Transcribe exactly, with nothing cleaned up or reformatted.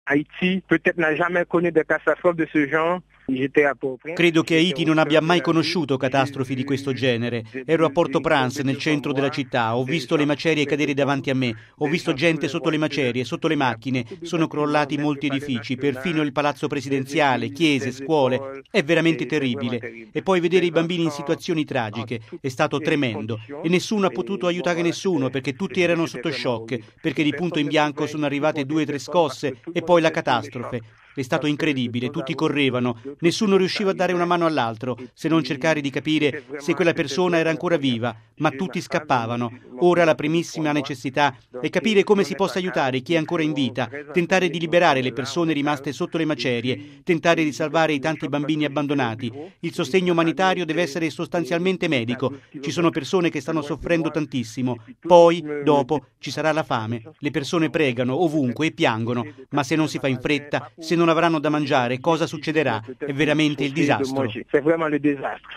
Haïti peut-être n'a jamais connu de catastrophe de ce genre. Credo che Haiti non abbia mai conosciuto catastrofi di questo genere. Ero a Port-au-Prince, nel centro della città, ho visto le macerie cadere davanti a me, ho visto gente sotto le macerie, sotto le macchine, sono crollati molti edifici, perfino il palazzo presidenziale, chiese, scuole. È veramente terribile. E poi vedere i bambini in situazioni tragiche è stato tremendo e nessuno ha potuto aiutare nessuno perché tutti erano sotto shock, perché di punto in bianco sono arrivate due o tre scosse e poi la catastrofe. È stato incredibile, tutti correvano, nessuno riusciva a dare una mano all'altro, se non cercare di capire se quella persona era ancora viva, ma tutti scappavano. Ora la primissima necessità è capire come si possa aiutare chi è ancora in vita, tentare di liberare le persone rimaste sotto le macerie, tentare di salvare i tanti bambini abbandonati. Il sostegno umanitario deve essere sostanzialmente medico, ci sono persone che stanno soffrendo tantissimo, poi, dopo, ci sarà la fame. Le persone pregano ovunque e piangono, ma se non si fa in fretta, se non avranno da mangiare, cosa succederà? È veramente il disastro.